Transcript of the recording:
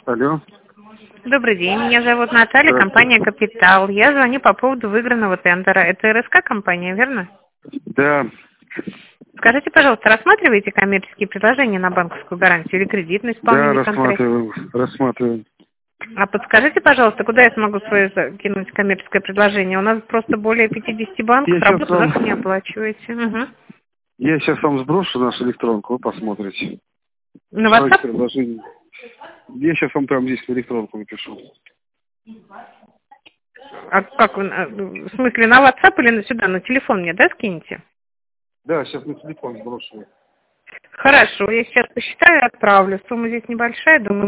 Алло. Добрый день, меня зовут Наталья, компания «Капитал». Я звоню по поводу выигранного тендера. Это РСК компания, верно? Да. Скажите, пожалуйста, рассматриваете коммерческие предложения на банковскую гарантию или кредит на исполнение контракта? Рассматриваем. А подскажите, пожалуйста, куда я смогу свое закинуть коммерческое предложение? У нас просто более 50 банков, работу нашу не оплачиваете. Угу. Я сейчас вам сброшу нашу электронку, вы посмотрите. На WhatsApp? Предложение. Я сейчас вам прямо здесь в электронку напишу. А как вы, в смысле, на WhatsApp или сюда, на телефон мне, да, скинете? Да, сейчас на телефон сброшу. Хорошо, я сейчас посчитаю и отправлю. Сумма здесь небольшая, думаю,